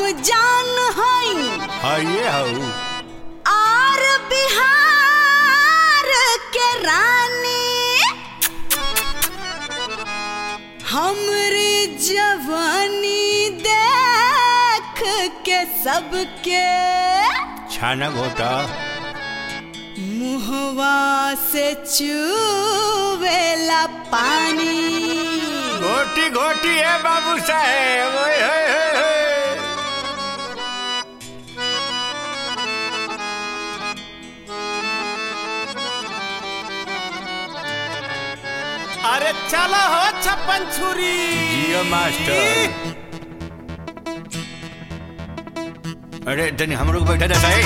जान हई ये हऊ और बिहार के रानी हमरी जवानी देख के सबके छाना घोटा मुहवा से चूवेला पानी। घोटी घोटी है बाबू साहेब। ओए होए होए। अरे चलो हो छप्पन छुरी जियो मास्टर। अरे तनी हमरो को बैठा देता है।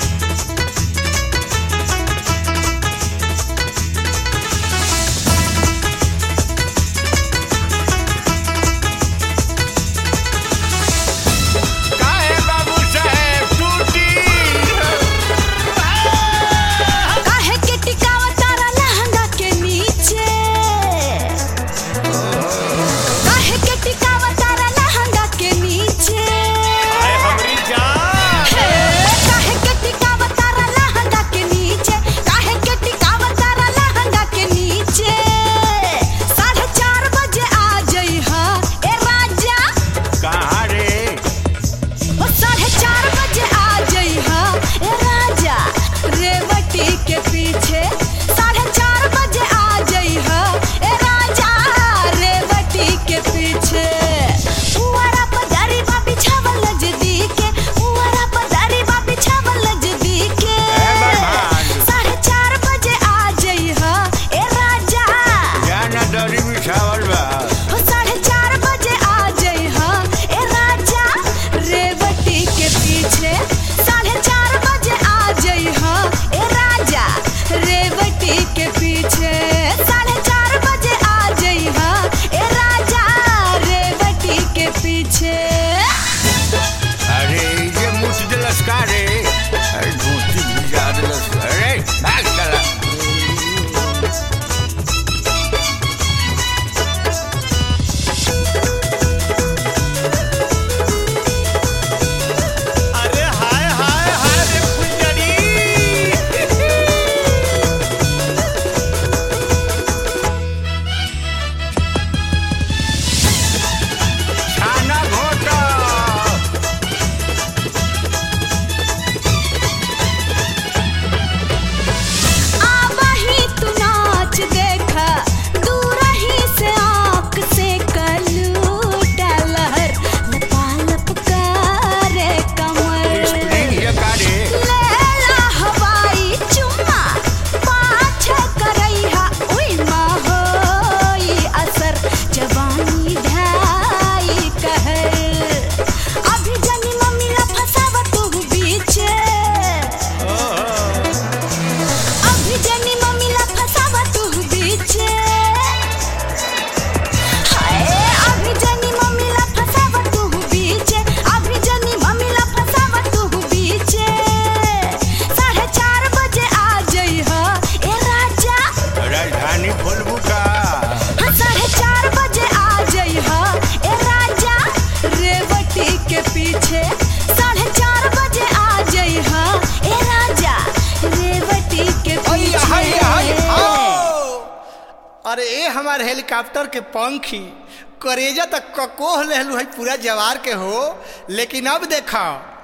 अरे ए हमारे हेलीकॉप्टर के पंखी करेजा तक ककोह लेलू है पूरा जवार के हो। लेकिन अब देखा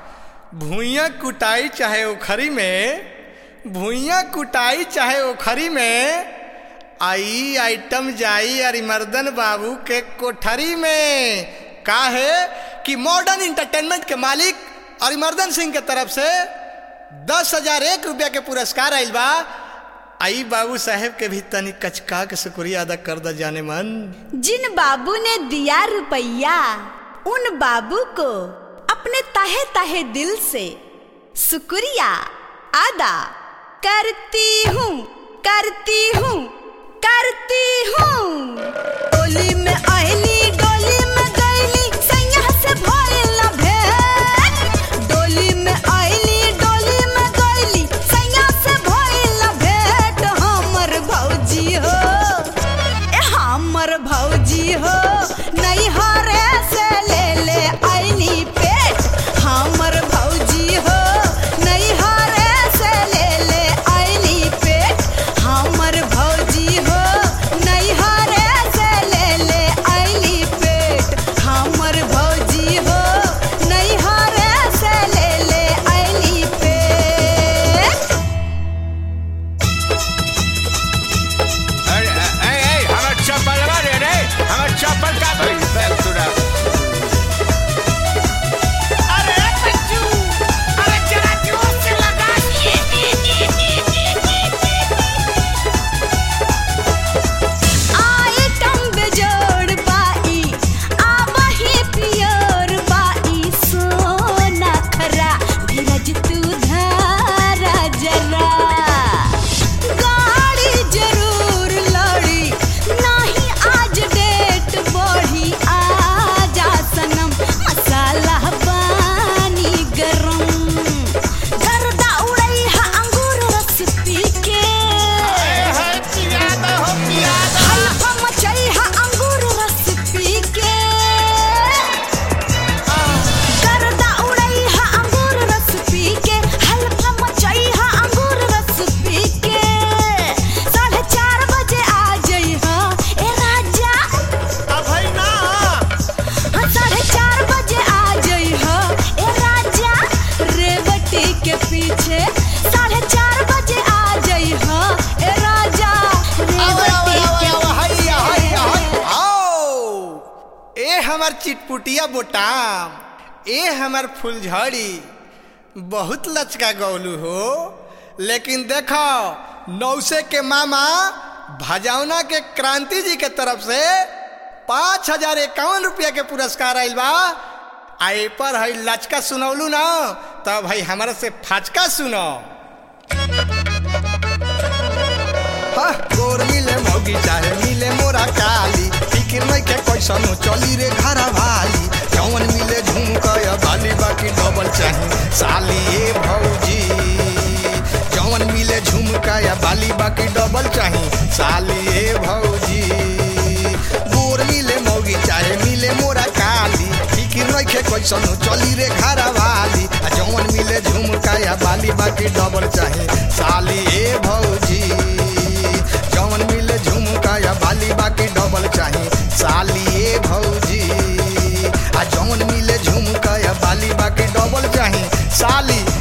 भूइयाँ कुटाई चाहे ओखरी में, भूइयाँ कुटाई चाहे ओखरी में, आई आइटम जाई अरिमर्दन बाबू के कोठरी में। का है कि मॉडर्न इंटरटेनमेंट के मालिक अरिमर्दन सिंह के तरफ से 10,001 रुपया के पुरस्कार आइल बा। आई बाबू साहेब के भी तनी कचका के शुक्रिया अदा कर द जाने मन। जिन बाबू ने दिया रुपया उन बाबू को अपने तहे तहे दिल से शुक्रिया अदा करती हूँ, करती हूँ, करती हूँ। डोली में आईली डोली में गईली सैया से भइल ना भेंट। डोली में आईली डोली में गईली सैया से भइल ना भेंट। हमर भौजी हो, हमर भौजी हो, नहीं हरे से ले ले आईली पेट। ए हमार चिटपुटिया बोटाम, ए हमार फुलझड़ी, बहुत लचका गौलू हो। लेकिन देखो नौसे के मामा भजौना के क्रांति जी के तरफ से 5051 रुपया के पुरस्कार आइल बा। आई पर है लचका सुनौलू ना, तब भाई हमारा से फाचका सुनो। गोर मिले मोगी चाहे मिले मोरा काली, फिकिर नहीं के कैसनो चली रे घर वाली। जौन मिले झुमका बाली बाकी डबल चाही साली ए भौजी। जौन मिले झुमका या बाली बाकी डबल चाही साली ए भौजी। गोर मिले मोगी चाहे मिले मोरा काली, फिकिर नहीं के कैसनो चली रे घर वाली। जौन मिले झुमका या बाली बाकी डबल चाही साली ए भौजी। जौन मिले झुमका या बाली बाकी डबल चाही साली ए भौजी। जौन मिले झुमका या बाली बाकी डबल चाही साली